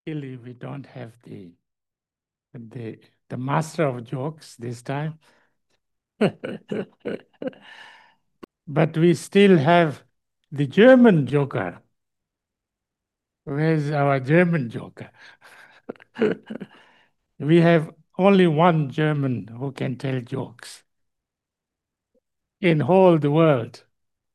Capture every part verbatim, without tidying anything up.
Luckily, we don't have the the the master of jokes this time. But we still have the German joker. Where's our German joker? We have only one German who can tell jokes in whole the world.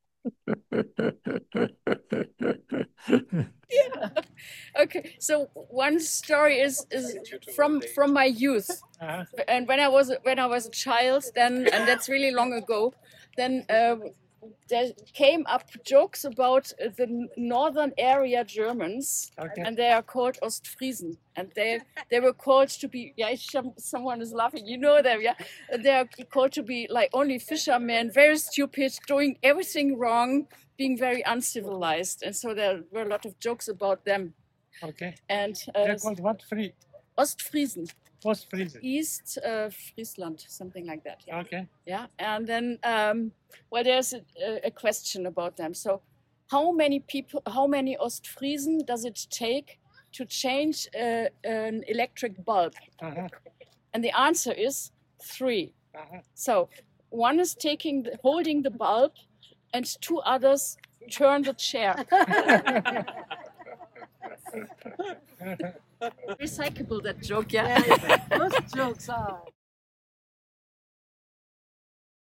Yeah. Okay. So one story is is from from my youth, Uh-huh. and when I was when I was a child, then and that's really long ago. Then uh, there came up jokes about uh, the northern area Germans, Okay. and they are called Ostfriesen, and they they were called to be yeah. some- Someone is laughing. You know them, yeah. They are called to be like only fishermen, very stupid, doing everything wrong, being very uncivilized, and so there were a lot of jokes about them. Okay. And uh, They're called what? Free? Ostfriesen, Ostfriesen. East uh, Friesland, something like that. Yeah. Okay. Yeah, and then um, well, there's a, a question about them. So, how many people, how many Ostfriesen does it take to change uh, an electric bulb? Uh-huh. And the answer is three. Uh-huh. So, one is taking, the, holding the bulb, and two others turn the chair. Recyclable, that joke, yeah. Most jokes are.